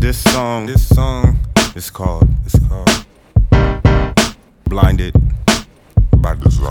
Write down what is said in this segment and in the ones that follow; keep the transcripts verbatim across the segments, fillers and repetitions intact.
This song, this song is called, it's called Blinded by Desire.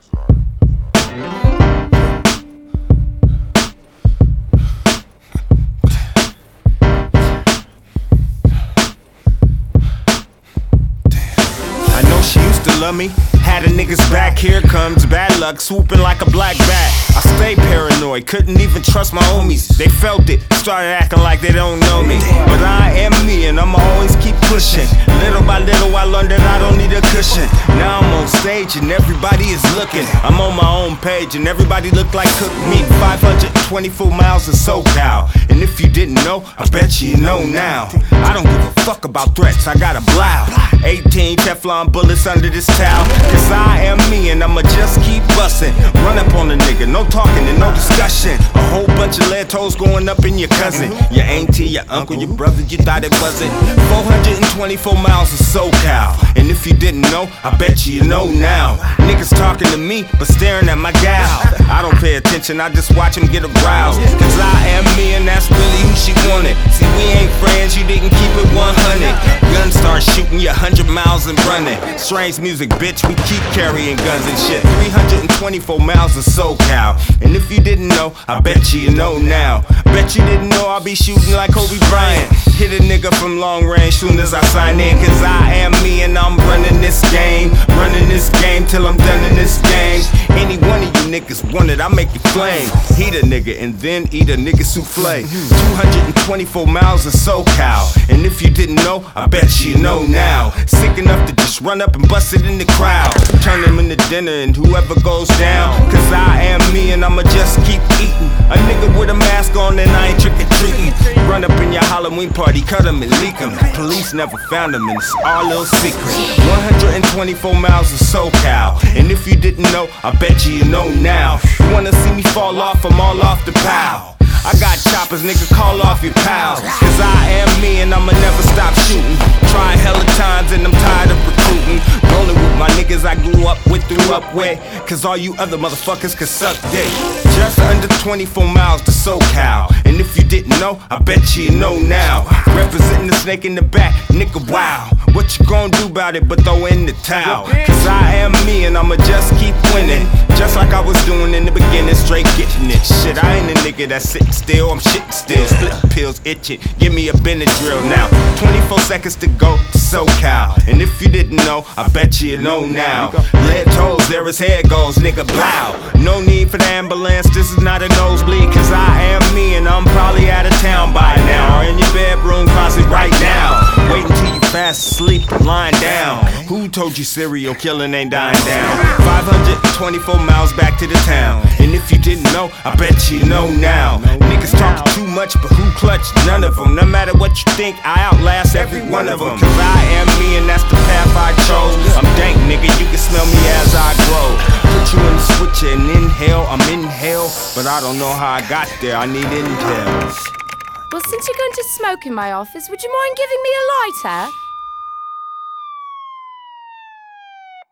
I know she used to love me. Had a nigga's back, here comes bad luck, swooping like a black bat. I stay paranoid, couldn't even trust my homies. They felt it, started acting like they don't know me. But I am me and I'ma always keep pushing. Little by little I learned that I don't need a cushion. Now I'm on stage and everybody is looking. I'm on my own page and everybody look like cooked meat. five hundred twenty-four miles of SoCal. And if you didn't know, I bet you know now. I don't give a fuck about threats, I got a blow. eighteen Teflon bullets under this towel. Cause I am me and I'ma just keep bustin'. Run up on a nigga, no talking and no discussion. A whole bunch of lead toes going up in your cousin, your auntie, your uncle, your brother, you thought it wasn't. Four hundred twenty-four miles of SoCal. And if you didn't know, I bet you you know now. Niggas talking to me, but staring at my gal. I don't pay attention, I just watch him get aroused. Cause I am me and that's really who she wanted. See, we ain't friends, you didn't keep it one hundred. Guns start shooting you one hundred miles and running. Strange music, bitch, we keep carrying guns and shit. Three hundred twenty-four miles of SoCal. And if you didn't know, I bet you you know now. Bet you didn't know I'll be shooting like Kobe Bryant. Hit a nigga from long range soon as I sign in. Cause I am me and I'm running this game. Running this game till I'm done in this game. Any one of you niggas want it, I make it flame. Heat a nigga and then eat a nigga souffle. Two hundred twenty-four miles of SoCal. And if you didn't know, I bet you know now. Sick enough to just run up and bust it in the crowd. Turn them into dinner and whoever goes down. Cause I am me and I'ma just keep eating. A nigga with a mask on and I ain't trick-or-treating. Run up in your Halloween party, cut him and leak him. Police never found him and it's our little secret. one hundred twenty-four miles of SoCal. And if you didn't know, I bet you you know now. You wanna see me fall off, I'm all off the pile. I got choppers, nigga, call off your pals. Cause I am me and I'ma never stop shooting. Trying hella times and I'm tired of recruiting. Rolling with my niggas I grew up with, threw up with. Cause all you other motherfuckers can suck dick. Just under twenty-four miles to SoCal. And if you didn't know, I bet you know now. Representing the snake in the back, nigga, wow. What you gonna do about it but throw in the towel? Cause I am me and I'ma just keep winning. Just like I was doing in the beginning, straight getting it. Shit, I ain't a nigga that's sitting still, I'm shitting still. Split pills itching, give me a Benadryl now. twenty-four seconds to go to SoCal. And if you didn't know, I bet you know now. Lead toes, there his head goes, nigga, blow. No need for the ambulance, this is not a nosebleed. Cause I am me and I'm probably out of town by now. Or in your bedroom closet right now. Wait until you fast asleep, lying down. Who told you serial killing ain't dying down? five hundred twenty-four miles back to the town. And if you didn't know, I bet you know now. Niggas talking too much, but who clutched? None of them. No matter what you think, I outlast every one of them. Cause I am me and that's the path I chose. I'm dank, nigga, you can smell me as I grow. Put you in the switcher and inhale, I'm in hell. But I don't know how I got there, I need intel. Well, since you're going to smoke in my office, would you mind giving me a lighter?